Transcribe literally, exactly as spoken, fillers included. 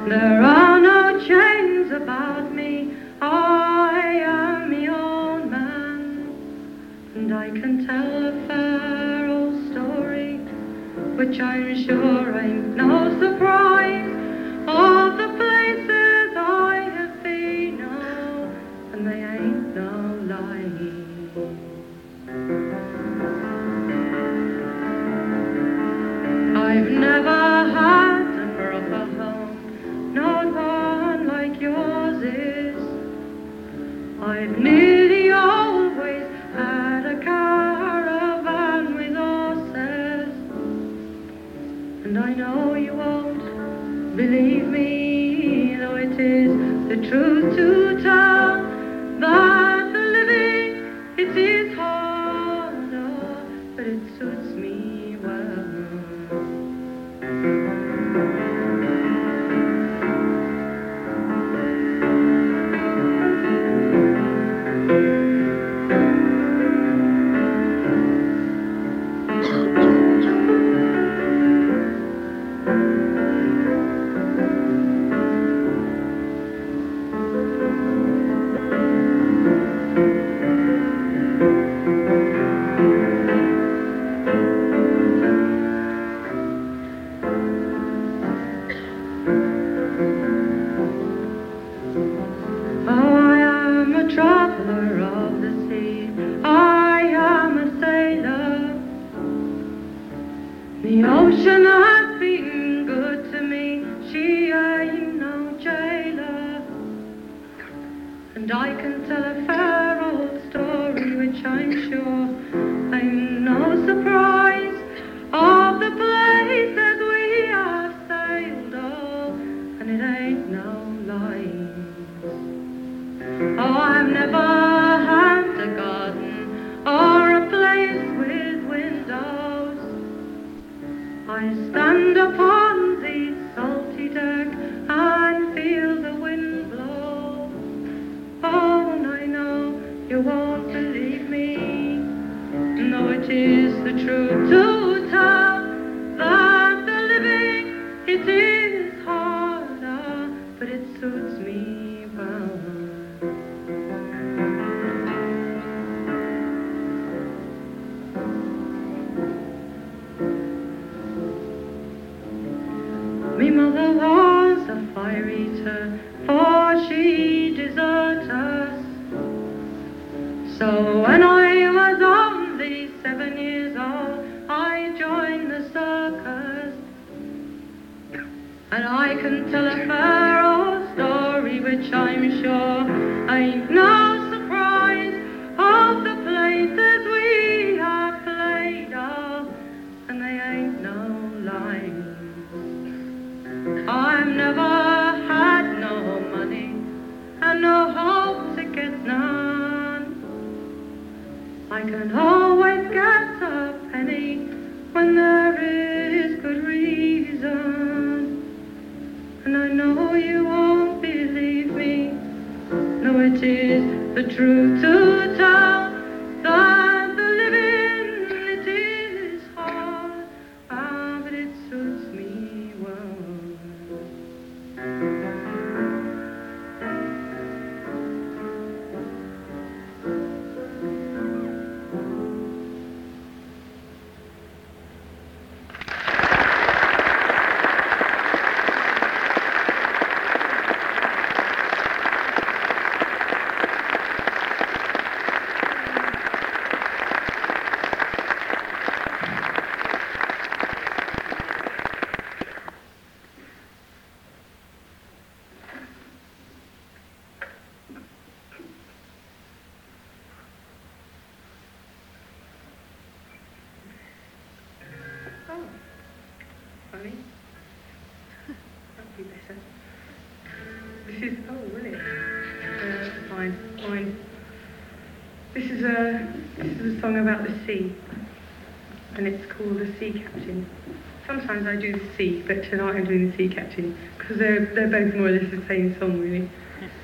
There are no chains about me, I am my own man, and I can tell a fair old story, which I'm sure ain't no surprise, of the places I have been, oh, and they ain't no lie. I've never had a proper home, not one like yours is. I've nearly always had a caravan with horses, and I know you won't believe me, though it is the truth to tell, that the living, it is hard, oh, but it suits me well. Traveler of the sea, I am a sailor. The ocean has been good to me, she ain't no jailer. And I can tell a fair old story, which I'm sure ain't no surprise, of the places we have sailed, oh, and it ain't no lie. Oh, I've never had a garden or a place with windows. I stand upon the salty deck and feel the wind blow. Oh, and I know you won't believe me, though it is the truth to tell, that the living, it is harder, but it suits me well. Me mother was a fire eater, for she deserted us. So when I was only seven years old, I joined the circus. And I can tell a fair old story, which I'm sure ain't no surprise, of the places we have played, oh, and they ain't no lies. I've never had no money and no hope to get none. I can always get a penny when there is good reason. And I know you won't believe me, no, it is the truth to tell, that the living, it is hard, ah, but it suits me well. That'd be better. This is, oh, will it? Uh, fine, fine. This is a, this is a song about the sea, and it's called The Sea Captain. Sometimes I do the sea, but tonight I'm doing the Sea Captain, because they're, they're both more or less the same song, really.